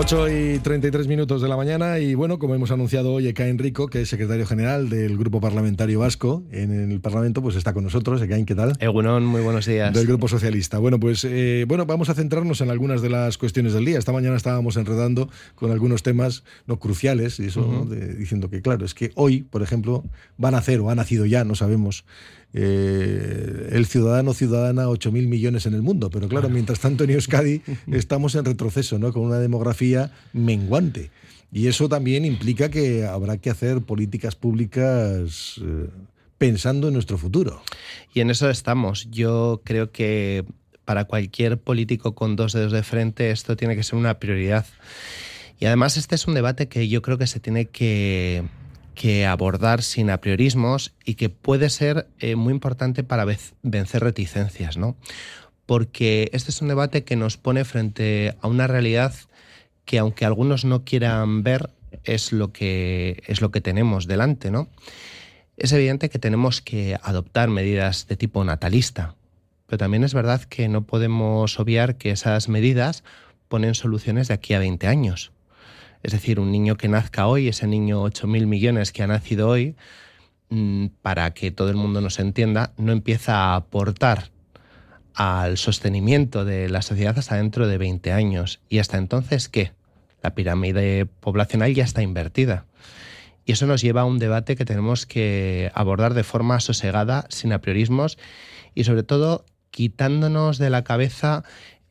8:33 de la mañana y bueno, como hemos anunciado hoy, Ekain Rico, que es secretario general del Grupo Parlamentario Vasco en el Parlamento, pues está con nosotros. Ekain, ¿qué tal? Egunon, muy buenos días. Del Grupo Socialista. Bueno, pues vamos a centrarnos en algunas de las cuestiones del día. Esta mañana estábamos enredando con algunos temas no cruciales y eso, ¿no? Diciendo que claro, es que hoy, por ejemplo, van a nacer o ha nacido ya, no sabemos, el ciudadano o ciudadana 8.000 millones en el mundo, pero claro, mientras tanto en Euskadi estamos en retroceso, ¿no? Con una demografía menguante, y eso también implica que habrá que hacer políticas públicas pensando en nuestro futuro. Y en eso estamos. Yo creo que para cualquier político con dos dedos de frente esto tiene que ser una prioridad, y además este es un debate que yo creo que se tiene que abordar sin apriorismos y que puede ser muy importante para vencer reticencias, ¿no? Porque este es un debate que nos pone frente a una realidad que, aunque algunos no quieran ver, es lo que tenemos delante, ¿no? Es evidente que tenemos que adoptar medidas de tipo natalista, pero también es verdad que no podemos obviar que esas medidas ponen soluciones de aquí a 20 años. Es decir, un niño que nazca hoy, ese niño 8.000 millones que ha nacido hoy, para que todo el mundo nos entienda, no empieza a aportar al sostenimiento de la sociedad hasta dentro de 20 años. ¿Y hasta entonces qué? La pirámide poblacional ya está invertida. Y eso nos lleva a un debate que tenemos que abordar de forma sosegada, sin apriorismos y sobre todo quitándonos de la cabeza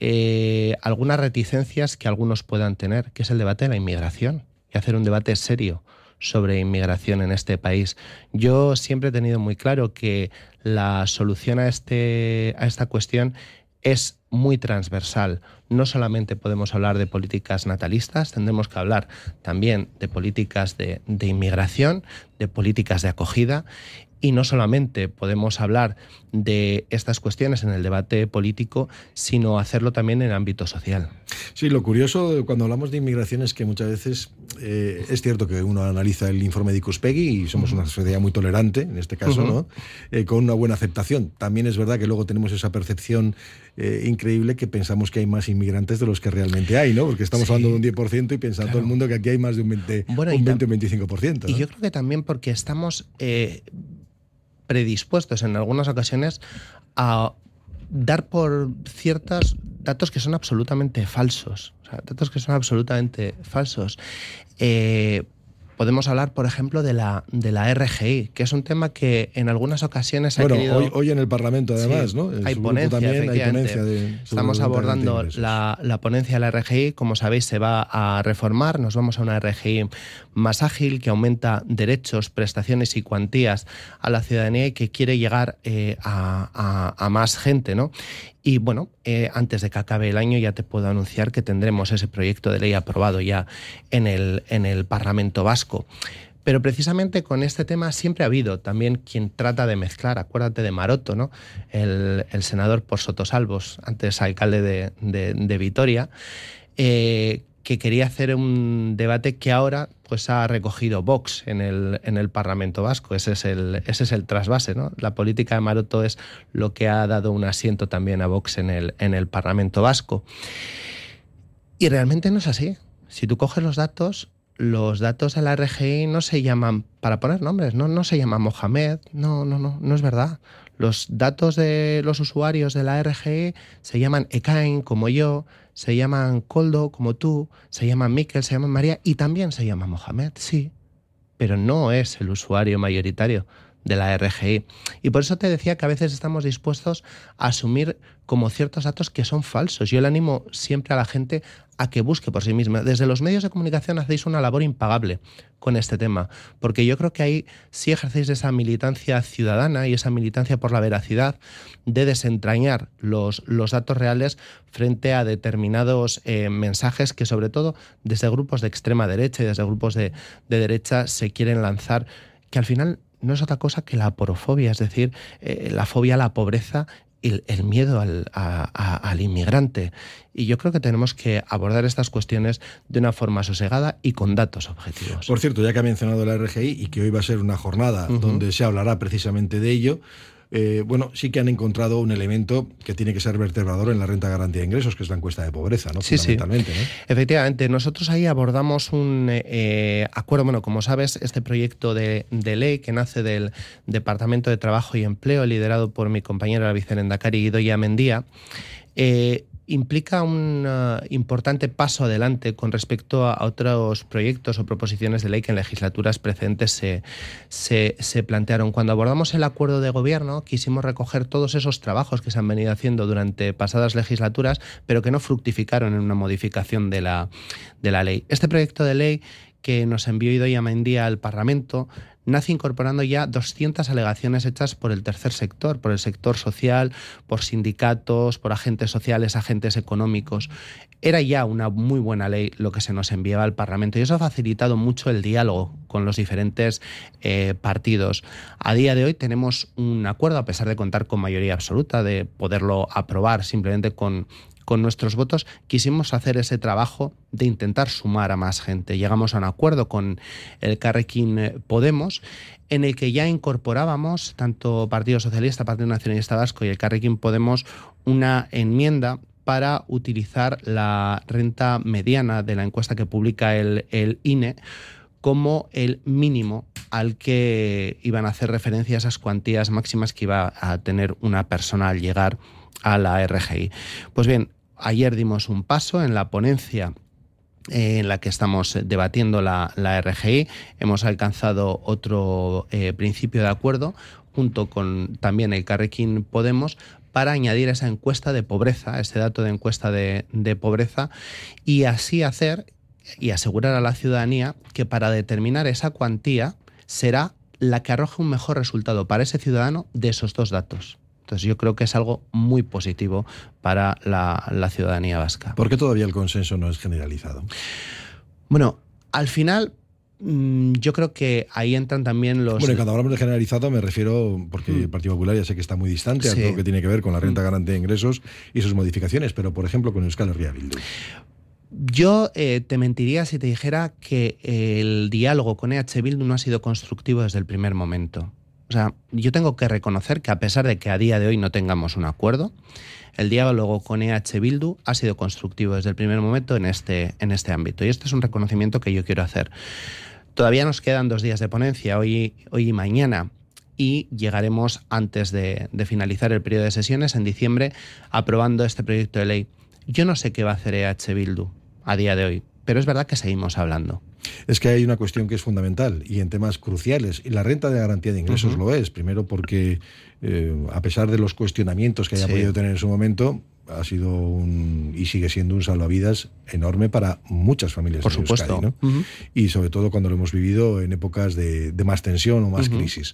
algunas reticencias que algunos puedan tener, que es el debate de la inmigración, y hacer un debate serio sobre inmigración en este país. Yo siempre he tenido muy claro que la solución a esta cuestión es muy transversal. No solamente podemos hablar de políticas natalistas, tendremos que hablar también de políticas de inmigración, de políticas de acogida. Y no solamente podemos hablar de estas cuestiones en el debate político, sino hacerlo también en el ámbito social. Sí, lo curioso cuando hablamos de inmigración es que muchas veces es cierto que uno analiza el informe de Ikuspegi y somos una sociedad muy tolerante, en este caso, ¿no? Con una buena aceptación. También es verdad que luego tenemos esa percepción increíble que pensamos que hay más inmigrantes de los que realmente hay, ¿no? Porque estamos hablando de un 10% y piensa todo el mundo que aquí hay más de un 20 o un 25%. ¿No? Y yo creo que también porque estamos predispuestos en algunas ocasiones a dar por ciertos datos que son absolutamente falsos. O sea, datos que son absolutamente falsos. Podemos hablar, por ejemplo, de la RGI, que es un tema que en algunas ocasiones ha querido... hoy en el Parlamento, además, sí, ¿no? Hay ponencia, efectivamente. Estamos abordando la ponencia de la RGI. Como sabéis, se va a reformar. Nos vamos a una RGI más ágil, que aumenta derechos, prestaciones y cuantías a la ciudadanía y que quiere llegar a más gente, ¿no? Y bueno, antes de que acabe el año ya te puedo anunciar que tendremos ese proyecto de ley aprobado ya en el Parlamento Vasco. Pero precisamente con este tema siempre ha habido también quien trata de mezclar. Acuérdate de Maroto, ¿no? El senador por Sotosalbos, antes alcalde de Vitoria, que quería hacer un debate que ahora pues ha recogido Vox en el Parlamento Vasco. Ese es el trasvase, ¿no? La política de Maroto es lo que ha dado un asiento también a Vox en el Parlamento Vasco. Y realmente no es así. Si tú coges los datos de la RGI no se llaman, para poner nombres, no se llama Mohamed, no es verdad. Los datos de los usuarios de la RGI se llaman Ekain, como yo, se llaman Koldo, como tú, se llaman Mikel, se llaman María y también se llama Mohamed, sí, pero no es el usuario mayoritario de la RGI. Y por eso te decía que a veces estamos dispuestos a asumir como ciertos datos que son falsos. Yo le animo siempre a la gente a que busque por sí misma. Desde los medios de comunicación hacéis una labor impagable con este tema, porque yo creo que ahí sí ejercéis esa militancia ciudadana y esa militancia por la veracidad de desentrañar los datos reales frente a determinados mensajes que, sobre todo desde grupos de extrema derecha y desde grupos de derecha, se quieren lanzar, que al final no es otra cosa que la aporofobia, es decir, la fobia a la pobreza y el miedo al inmigrante. Y yo creo que tenemos que abordar estas cuestiones de una forma sosegada y con datos objetivos. Por cierto, ya que ha mencionado la RGI y que hoy va a ser una jornada donde se hablará precisamente de ello, bueno, sí que han encontrado un elemento que tiene que ser vertebrador en la renta de garantía de ingresos, que es la encuesta de pobreza, ¿no? Sí, fundamentalmente, sí. ¿no? Efectivamente, nosotros ahí abordamos un acuerdo, bueno, como sabes, este proyecto de ley que nace del Departamento de Trabajo y Empleo, liderado por mi compañero la vicelendakari Idoia Mendia, implica un importante paso adelante con respecto a otros proyectos o proposiciones de ley que en legislaturas precedentes se plantearon. Cuando abordamos el acuerdo de gobierno, quisimos recoger todos esos trabajos que se han venido haciendo durante pasadas legislaturas, pero que no fructificaron en una modificación de la ley. Este proyecto de ley que nos envió Idoia Mendia al Parlamento nace incorporando ya 200 alegaciones hechas por el tercer sector, por el sector social, por sindicatos, por agentes sociales, agentes económicos. Era ya una muy buena ley lo que se nos enviaba al Parlamento y eso ha facilitado mucho el diálogo con los diferentes partidos. A día de hoy tenemos un acuerdo, a pesar de contar con mayoría absoluta, de poderlo aprobar simplemente con nuestros votos. Quisimos hacer ese trabajo de intentar sumar a más gente. Llegamos a un acuerdo con el Elkarrekin Podemos, en el que ya incorporábamos, tanto Partido Socialista, Partido Nacionalista Vasco y el Elkarrekin Podemos, una enmienda para utilizar la renta mediana de la encuesta que publica el INE como el mínimo al que iban a hacer referencia esas cuantías máximas que iba a tener una persona al llegar a la RGI. Pues bien, ayer dimos un paso en la ponencia en la que estamos debatiendo la RGI. Hemos alcanzado otro principio de acuerdo junto con también el Elkarrekin Podemos para añadir esa encuesta de pobreza, ese dato de encuesta de pobreza, y así hacer y asegurar a la ciudadanía que para determinar esa cuantía será la que arroje un mejor resultado para ese ciudadano de esos dos datos. Entonces yo creo que es algo muy positivo para la ciudadanía vasca. ¿Por qué todavía el consenso no es generalizado? Bueno, al final yo creo que ahí entran también los... Bueno, cuando hablamos de generalizado me refiero, porque el Partido Popular ya sé que está muy distante a todo lo que tiene que ver con la renta garantía de ingresos y sus modificaciones, pero por ejemplo con Euskal Herria Bildu. Yo te mentiría si te dijera que el diálogo con EH Bildu no ha sido constructivo desde el primer momento. O sea, yo tengo que reconocer que a pesar de que a día de hoy no tengamos un acuerdo, el diálogo con EH Bildu ha sido constructivo desde el primer momento en este ámbito. Y este es un reconocimiento que yo quiero hacer. Todavía nos quedan 2 días de ponencia, hoy y mañana, y llegaremos antes de finalizar el periodo de sesiones, en diciembre, aprobando este proyecto de ley. Yo no sé qué va a hacer EH Bildu a día de hoy, pero es verdad que seguimos hablando. Es que hay una cuestión que es fundamental y en temas cruciales, y la renta de garantía de ingresos lo es, primero porque a pesar de los cuestionamientos que haya podido tener en su momento, ha sido y sigue siendo un salvavidas enorme para muchas familias. Por supuesto. Euskadi, ¿no? Y sobre todo cuando lo hemos vivido en épocas de más tensión o más crisis.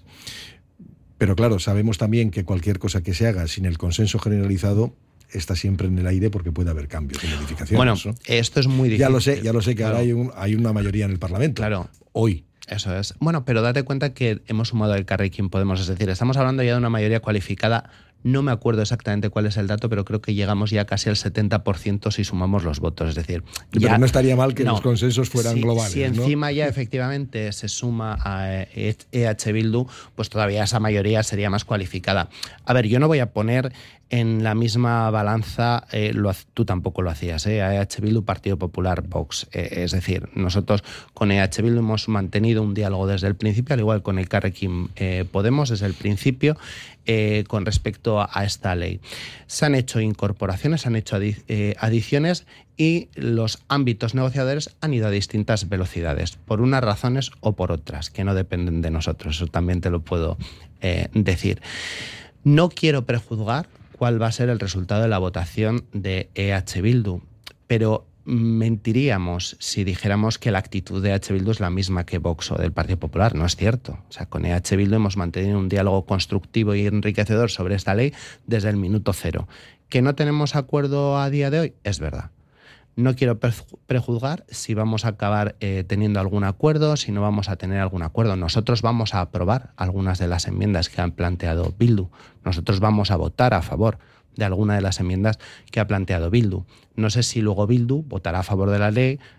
Pero claro, sabemos también que cualquier cosa que se haga sin el consenso generalizado está siempre en el aire porque puede haber cambios y modificaciones. Bueno, ¿no? Esto es muy difícil. Ya lo sé que claro. Ahora hay una mayoría en el Parlamento. Claro. Hoy. Eso es. Bueno, pero date cuenta que hemos sumado el Elkarrekin Podemos, es decir, estamos hablando ya de una mayoría cualificada. No me acuerdo exactamente cuál es el dato, pero creo que llegamos ya casi al 70% si sumamos los votos. Es decir, pero no estaría mal que los consensos fueran globales. Si encima ya efectivamente se suma a EH Bildu, pues todavía esa mayoría sería más cualificada. A ver, yo no voy a poner en la misma balanza, tú tampoco lo hacías, a EH Bildu, Partido Popular, Vox. Es decir, nosotros con EH Bildu hemos mantenido un diálogo desde el principio, al igual con el Elkarrekin Podemos desde el principio, con respecto a esta ley. Se han hecho incorporaciones, se han hecho adiciones y los ámbitos negociadores han ido a distintas velocidades, por unas razones o por otras, que no dependen de nosotros. Eso también te lo puedo decir. No quiero prejuzgar cuál va a ser el resultado de la votación de EH Bildu, pero mentiríamos si dijéramos que la actitud de EH Bildu es la misma que Vox o del Partido Popular. No es cierto. O sea, con EH Bildu hemos mantenido un diálogo constructivo y enriquecedor sobre esta ley desde el minuto cero. ¿Que no tenemos acuerdo a día de hoy? Es verdad. No quiero prejuzgar si vamos a acabar teniendo algún acuerdo, si no vamos a tener algún acuerdo. Nosotros vamos a aprobar algunas de las enmiendas que han planteado Bildu. Nosotros vamos a votar a favor de alguna de las enmiendas que ha planteado Bildu. No sé si luego Bildu votará a favor de la ley,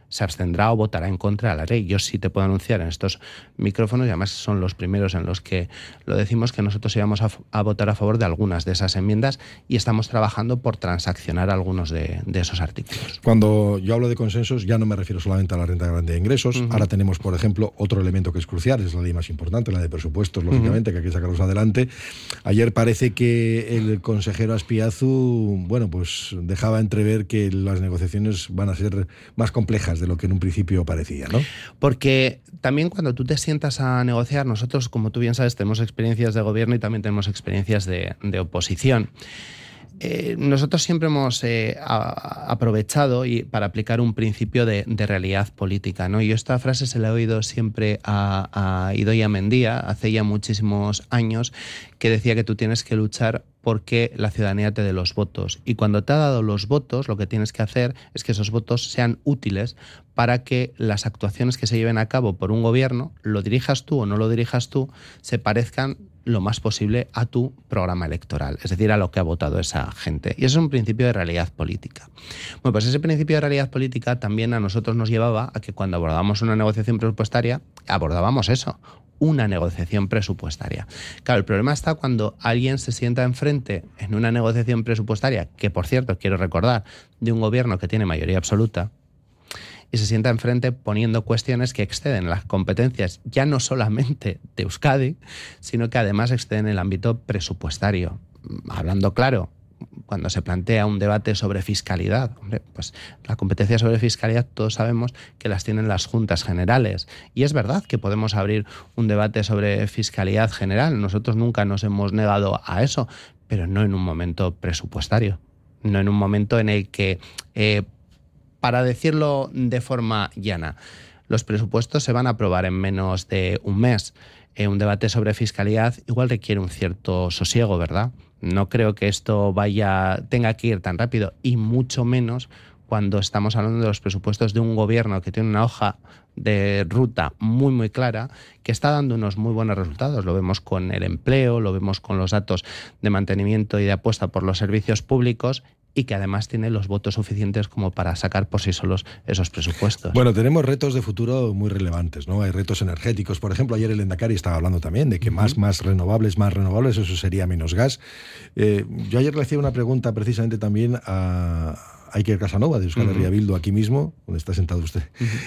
se abstendrá o votará en contra de la ley. Yo sí te puedo anunciar en estos micrófonos, y además son los primeros en los que lo decimos, que nosotros íbamos a votar a favor de algunas de esas enmiendas y estamos trabajando por transaccionar algunos de esos artículos. Cuando yo hablo de consensos, ya no me refiero solamente a la renta grande de ingresos. Ahora tenemos, por ejemplo, otro elemento que es crucial, es la ley más importante, la de presupuestos, lógicamente, que hay que sacarlos adelante. Ayer parece que el consejero Azpiazu, bueno, pues dejaba entrever que las negociaciones van a ser más complejas de lo que en un principio parecía, ¿no? Porque también cuando tú te sientas a negociar, nosotros, como tú bien sabes, tenemos experiencias de gobierno y también tenemos experiencias de oposición. Nosotros siempre hemos aprovechado para aplicar un principio de realidad política, ¿no? Y yo esta frase se la he oído siempre a Idoia Mendia, hace ya muchísimos años, que decía que tú tienes que luchar porque la ciudadanía te dé los votos. Y cuando te ha dado los votos, lo que tienes que hacer es que esos votos sean útiles para que las actuaciones que se lleven a cabo por un gobierno, lo dirijas tú o no lo dirijas tú, se parezcan lo más posible a tu programa electoral, es decir, a lo que ha votado esa gente. Y eso es un principio de realidad política. Bueno, pues ese principio de realidad política también a nosotros nos llevaba a que cuando abordábamos una negociación presupuestaria, abordábamos eso, una negociación presupuestaria. Claro, el problema está cuando alguien se sienta enfrente en una negociación presupuestaria, que por cierto, quiero recordar, de un gobierno que tiene mayoría absoluta, y se sienta enfrente poniendo cuestiones que exceden las competencias ya no solamente de Euskadi, sino que además exceden el ámbito presupuestario. Hablando claro, cuando se plantea un debate sobre fiscalidad, hombre, pues la competencia sobre fiscalidad todos sabemos que las tienen las juntas generales. Y es verdad que podemos abrir un debate sobre fiscalidad general. Nosotros nunca nos hemos negado a eso, pero no en un momento presupuestario. No en un momento en el que... para decirlo de forma llana, los presupuestos se van a aprobar en menos de un mes. Un debate sobre fiscalidad igual requiere un cierto sosiego, ¿verdad? No creo que esto tenga que ir tan rápido, y mucho menos cuando estamos hablando de los presupuestos de un gobierno que tiene una hoja de ruta muy, muy clara, que está dando unos muy buenos resultados. Lo vemos con el empleo, lo vemos con los datos de mantenimiento y de apuesta por los servicios públicos, y que además tiene los votos suficientes como para sacar por sí solos esos presupuestos. Bueno, tenemos retos de futuro muy relevantes, ¿no? Hay retos energéticos. Por ejemplo, ayer el Endacari estaba hablando también de que más renovables, eso sería menos gas. Yo ayer le hacía una pregunta precisamente también a Iker Casanova, de Euskal Herria Bildu, aquí mismo, donde está sentado usted,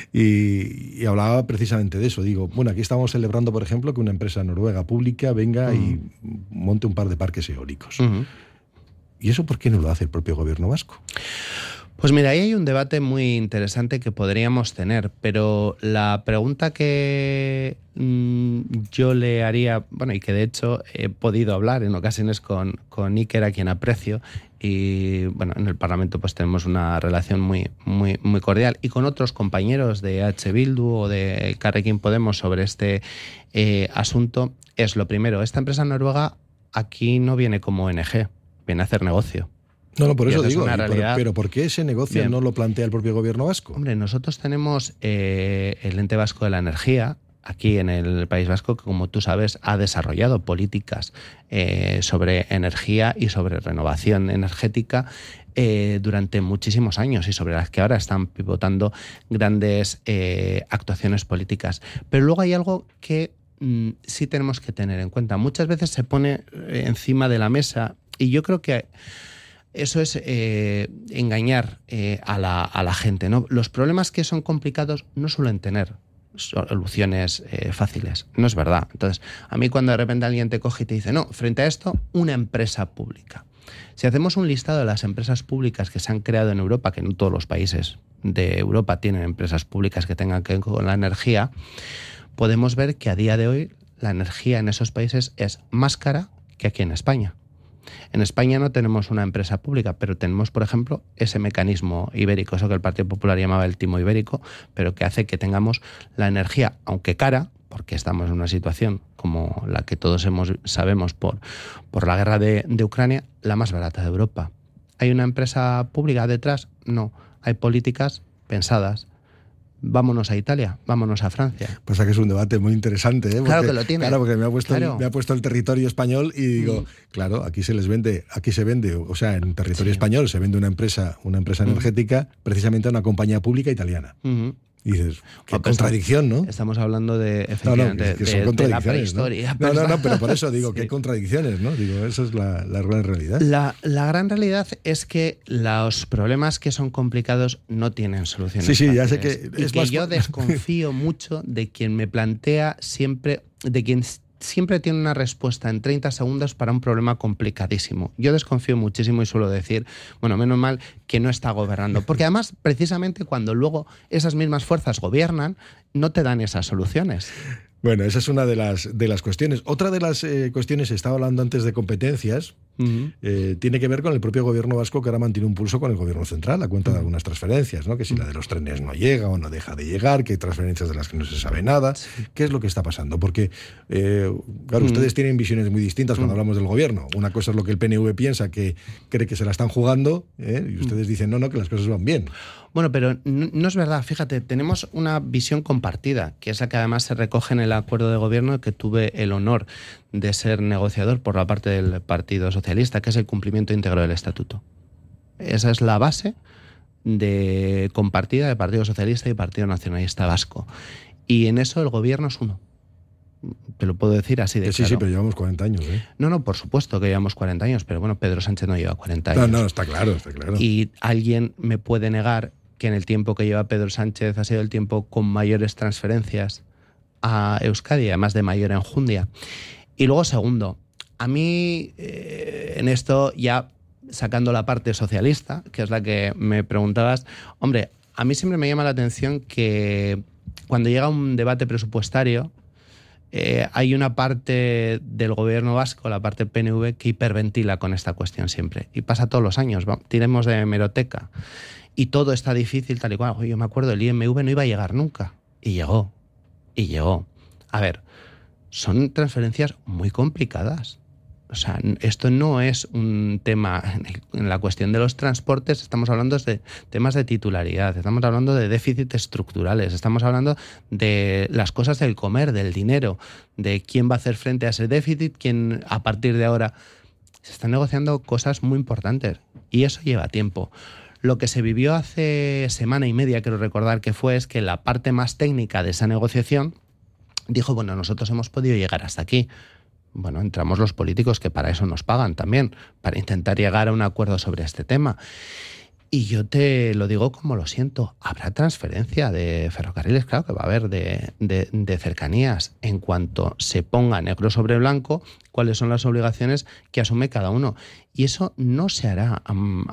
y hablaba precisamente de eso. Digo, bueno, aquí estamos celebrando, por ejemplo, que una empresa noruega pública venga y monte un par de parques eólicos. ¿Y eso por qué no lo hace el propio gobierno vasco? Pues mira, ahí hay un debate muy interesante que podríamos tener, pero la pregunta que yo le haría, bueno, y que de hecho he podido hablar en ocasiones con Iker, a quien aprecio, y bueno, en el Parlamento pues tenemos una relación muy, muy, muy cordial, y con otros compañeros de H. Bildu o de Elkarrekin Podemos sobre este asunto, es lo primero. Esta empresa noruega aquí no viene como ONG, viene a hacer negocio. No, por eso digo, pero ¿por qué ese negocio no lo plantea el propio gobierno vasco? Hombre, nosotros tenemos el Ente Vasco de la Energía, aquí en el País Vasco, que como tú sabes ha desarrollado políticas sobre energía y sobre renovación energética durante muchísimos años, y sobre las que ahora están pivotando grandes actuaciones políticas. Pero luego hay algo que sí tenemos que tener en cuenta. Muchas veces se pone encima de la mesa, y yo creo que eso es engañar a la gente, ¿no? Los problemas que son complicados no suelen tener soluciones fáciles. No es verdad. Entonces, a mí cuando de repente alguien te coge y te dice, no, frente a esto, una empresa pública. Si hacemos un listado de las empresas públicas que se han creado en Europa, que no todos los países de Europa tienen empresas públicas que tengan que ver con la energía, podemos ver que a día de hoy la energía en esos países es más cara que aquí en España. En España no tenemos una empresa pública, pero tenemos, por ejemplo, ese mecanismo ibérico, eso que el Partido Popular llamaba el timo ibérico, pero que hace que tengamos la energía, aunque cara, porque estamos en una situación como la que todos sabemos por la guerra de Ucrania, la más barata de Europa. ¿Hay una empresa pública detrás? No. Hay políticas pensadas Vámonos a Italia, vámonos a Francia. Pasa que es un debate muy interesante, ¿eh? Claro que lo tiene. Claro, porque me ha puesto el territorio español y digo, claro, aquí se vende, o sea, en territorio español se vende una empresa energética precisamente a una compañía pública italiana. Y dices, qué contradicción, ¿no? Estamos hablando de, efectivamente, que son contradicciones, de la prehistoria. No, pero por eso digo que hay contradicciones, ¿no? Digo, esa es la gran realidad. La gran realidad es que los problemas que son complicados no tienen soluciones fáciles. Ya sé que es que yo desconfío mucho de quien me plantea siempre, de quien siempre tiene una respuesta en 30 segundos para un problema complicadísimo. Yo desconfío muchísimo y suelo decir, bueno, menos mal que no está gobernando. Porque además, precisamente cuando luego esas mismas fuerzas gobiernan, no te dan esas soluciones. Bueno, esa es una de las cuestiones. Otra de las cuestiones, estaba hablando antes de competencias, tiene que ver con el propio gobierno vasco, que ahora mantiene un pulso con el gobierno central a cuenta de algunas transferencias, ¿no? Que si la de los trenes no llega o no deja de llegar, que hay transferencias de las que no se sabe nada. ¿Qué es lo que está pasando? Porque, claro, ustedes tienen visiones muy distintas cuando hablamos del gobierno. Una cosa es lo que el PNV piensa, que cree que se la están jugando, y ustedes dicen, no, que las cosas van bien. Bueno, pero no es verdad. Fíjate, tenemos una visión compartida, que es la que además se recoge en el acuerdo de gobierno que tuve el honor de ser negociador por la parte del Partido Socialista, que es el cumplimiento íntegro del Estatuto. Esa es la base compartida del Partido Socialista y Partido Nacionalista Vasco. Y en eso el gobierno es uno. Te lo puedo decir así de claro. Sí, pero llevamos 40 años, ¿eh? No, por supuesto que llevamos 40 años, pero bueno, Pedro Sánchez no lleva 40 años. No, está claro. Y alguien me puede negar que en el tiempo que lleva Pedro Sánchez ha sido el tiempo con mayores transferencias a Euskadi, además de mayor enjundia. Y luego, segundo, a mí en esto, ya sacando la parte socialista, que es la que me preguntabas, hombre, a mí siempre me llama la atención que cuando llega un debate presupuestario, hay una parte del gobierno vasco, la parte PNV, que hiperventila con esta cuestión siempre. Y pasa todos los años, tiremos de hemeroteca. Y todo está difícil, tal y cual. Yo me acuerdo, el IMV no iba a llegar nunca. Y llegó. A ver, son transferencias muy complicadas. O sea, esto no es un tema... En la cuestión de los transportes estamos hablando de temas de titularidad, estamos hablando de déficits estructurales, estamos hablando de las cosas del comer, del dinero, de quién va a hacer frente a ese déficit, quién a partir de ahora... Se están negociando cosas muy importantes y eso lleva tiempo. Lo que se vivió hace semana y media, quiero recordar que fue, es que la parte más técnica de esa negociación dijo, bueno, nosotros hemos podido llegar hasta aquí. Bueno, entramos los políticos, que para eso nos pagan también, para intentar llegar a un acuerdo sobre este tema. Y yo te lo digo como lo siento, habrá transferencia de ferrocarriles, claro que va a haber, de cercanías, en cuanto se ponga negro sobre blanco cuáles son las obligaciones que asume cada uno. Y eso no se hará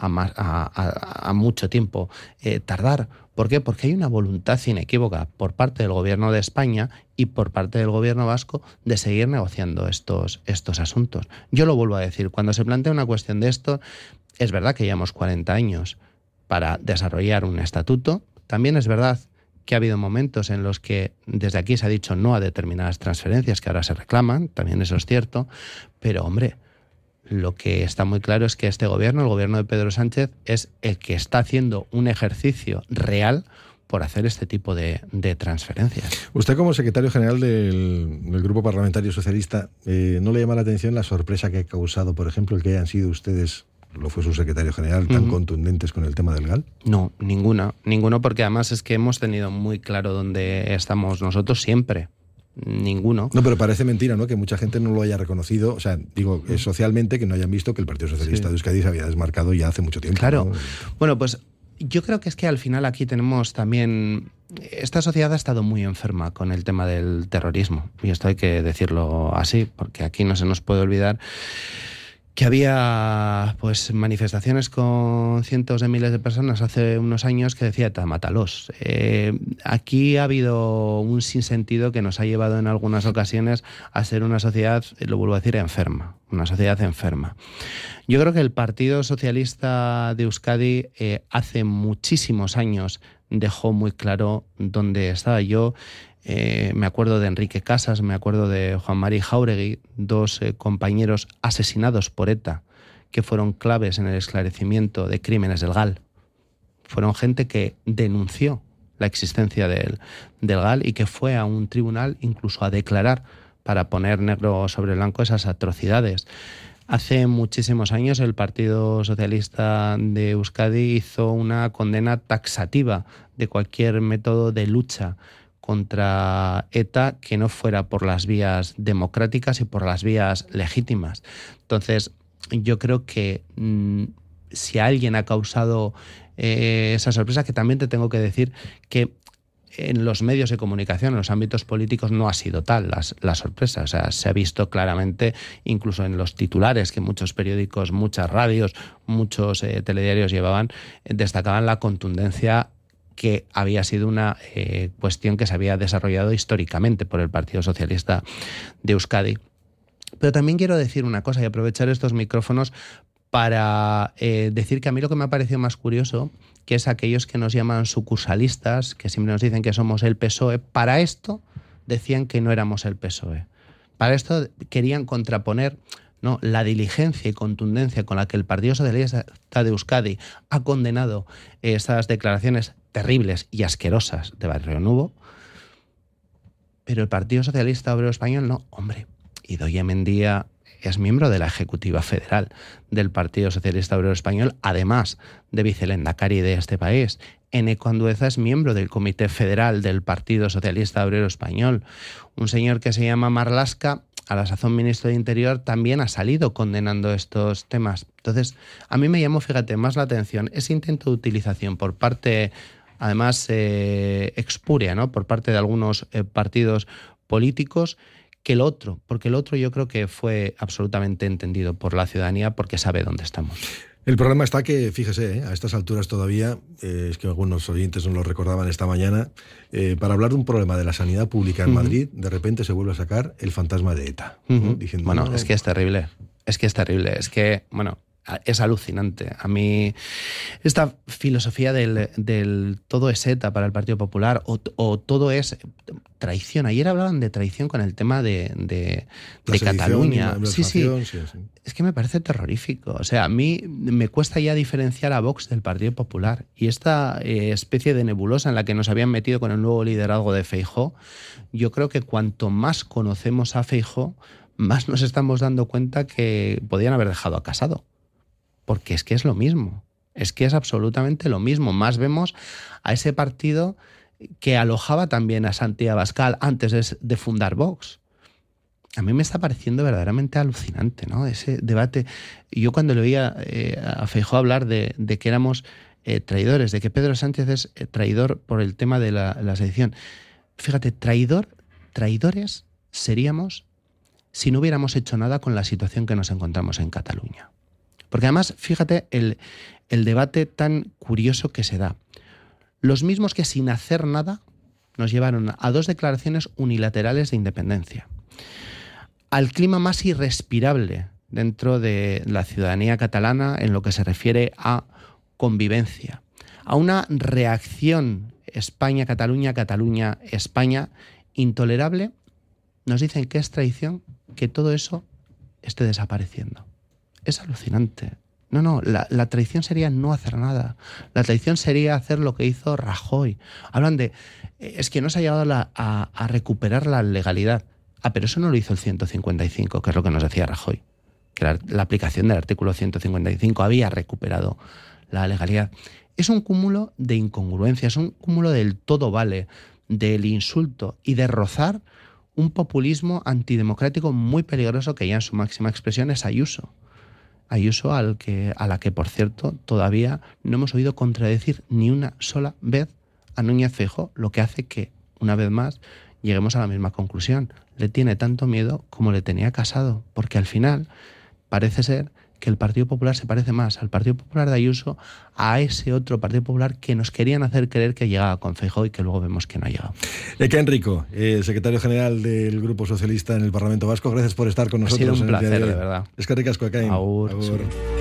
a mucho tiempo tardar. ¿Por qué? Porque hay una voluntad inequívoca por parte del gobierno de España y por parte del gobierno vasco de seguir negociando estos asuntos. Yo lo vuelvo a decir, cuando se plantea una cuestión de esto, es verdad que llevamos 40 años para desarrollar un estatuto. También es verdad que ha habido momentos en los que desde aquí se ha dicho no a determinadas transferencias que ahora se reclaman, también eso es cierto, pero hombre, lo que está muy claro es que este gobierno, el gobierno de Pedro Sánchez, es el que está haciendo un ejercicio real por hacer este tipo de transferencias. Usted, como secretario general del Grupo Parlamentario Socialista, ¿no le llama la atención la sorpresa que ha causado, por ejemplo, el que hayan sido ustedes, lo fue su secretario general, tan contundentes con el tema del GAL? No, ninguno, porque además es que hemos tenido muy claro dónde estamos nosotros siempre. Ninguno. No, pero parece mentira, ¿no?, que mucha gente no lo haya reconocido, o sea, digo, socialmente, que no hayan visto que el Partido Socialista de Euskadi se había desmarcado ya hace mucho tiempo. Claro. ¿No? Bueno, pues yo creo que es que al final aquí tenemos también... Esta sociedad ha estado muy enferma con el tema del terrorismo, y esto hay que decirlo así, porque aquí no se nos puede olvidar que había pues manifestaciones con cientos de miles de personas hace unos años que decía ETA, mátalos. Aquí ha habido un sinsentido que nos ha llevado en algunas ocasiones a ser una sociedad, lo vuelvo a decir, enferma. Una sociedad enferma. Yo creo que el Partido Socialista de Euskadi hace muchísimos años dejó muy claro dónde estaba. Yo me acuerdo de Enrique Casas, me acuerdo de Juan Mari Jáuregui, dos compañeros asesinados por ETA, que fueron claves en el esclarecimiento de crímenes del GAL. Fueron gente que denunció la existencia del GAL y que fue a un tribunal incluso a declarar para poner negro sobre blanco esas atrocidades. Hace muchísimos años el Partido Socialista de Euskadi hizo una condena taxativa de cualquier método de lucha contra ETA que no fuera por las vías democráticas y por las vías legítimas. Entonces, yo creo que si alguien ha causado esa sorpresa, que también te tengo que decir que en los medios de comunicación, en los ámbitos políticos, no ha sido tal la sorpresa. O sea, se ha visto claramente, incluso en los titulares que muchos periódicos, muchas radios, muchos telediarios llevaban, destacaban la contundencia que había sido una cuestión que se había desarrollado históricamente por el Partido Socialista de Euskadi. Pero también quiero decir una cosa y aprovechar estos micrófonos para decir que a mí lo que me ha parecido más curioso, que es aquellos que nos llaman sucursalistas, que siempre nos dicen que somos el PSOE, para esto decían que no éramos el PSOE. Para esto querían contraponer, ¿no?, la diligencia y contundencia con la que el Partido Socialista de Euskadi ha condenado esas declaraciones terribles y asquerosas de Barrio Nuevo, pero el Partido Socialista Obrero Español no. Hombre, Idoia Mendia es miembro de la Ejecutiva Federal del Partido Socialista Obrero Español, además de vicelehendakari de este país. Eneko Andueza es miembro del Comité Federal del Partido Socialista Obrero Español. Un señor que se llama Marlaska, a la sazón ministro de Interior, también ha salido condenando estos temas. Entonces, a mí me llamó, fíjate, más la atención ese intento de utilización por parte, además, expuria, ¿no?, por parte de algunos partidos políticos, que el otro, porque el otro yo creo que fue absolutamente entendido por la ciudadanía porque sabe dónde estamos. El problema está que, fíjese, a estas alturas todavía, es que algunos oyentes nos lo recordaban esta mañana, para hablar de un problema de la sanidad pública en Madrid, de repente se vuelve a sacar el fantasma de ETA. ¿No? Diciendo, bueno, no, es que es terrible, es que, bueno, es alucinante. A mí esta filosofía del todo es ETA para el Partido Popular o todo es traición. Ayer hablaban de traición con el tema de Cataluña. Sí. Es que me parece terrorífico. O sea, a mí me cuesta ya diferenciar a Vox del Partido Popular. Y esta especie de nebulosa en la que nos habían metido con el nuevo liderazgo de Feijóo, yo creo que cuanto más conocemos a Feijóo, más nos estamos dando cuenta que podían haber dejado a Casado. Porque es que es lo mismo, es que es absolutamente lo mismo. Más vemos a ese partido que alojaba también a Santiago Abascal antes de fundar Vox. A mí me está pareciendo verdaderamente alucinante, ¿no?, ese debate. Yo cuando le oía a Feijóo hablar de que éramos traidores, de que Pedro Sánchez es traidor por el tema de la sedición. Fíjate, traidores seríamos si no hubiéramos hecho nada con la situación que nos encontramos en Cataluña. Porque además, fíjate el debate tan curioso que se da. Los mismos que sin hacer nada nos llevaron a 2 declaraciones unilaterales de independencia. Al clima más irrespirable dentro de la ciudadanía catalana en lo que se refiere a convivencia. A una reacción España-Cataluña, Cataluña-España intolerable. Nos dicen que es traición que todo eso esté desapareciendo. Es alucinante. No, la traición sería no hacer nada. La traición sería hacer lo que hizo Rajoy. Hablan de, es que no se ha llegado a recuperar la legalidad. Pero eso no lo hizo el 155, que es lo que nos decía Rajoy. Que la aplicación del artículo 155 había recuperado la legalidad. Es un cúmulo de incongruencias, un cúmulo del todo vale, del insulto y de rozar un populismo antidemocrático muy peligroso que ya en su máxima expresión es Ayuso. Ayuso a la que, por cierto, todavía no hemos oído contradecir ni una sola vez a Núñez Feijóo, lo que hace que, una vez más, lleguemos a la misma conclusión. Le tiene tanto miedo como le tenía Casado, porque al final parece ser que el Partido Popular se parece más al Partido Popular de Ayuso a ese otro Partido Popular que nos querían hacer creer que llegaba con Feijóo y que luego vemos que no ha llegado. Eken Rico, secretario general del Grupo Socialista en el Parlamento Vasco, gracias por estar con nosotros. Ha sido un placer, de verdad. Es que ricasco, Eken. Agur.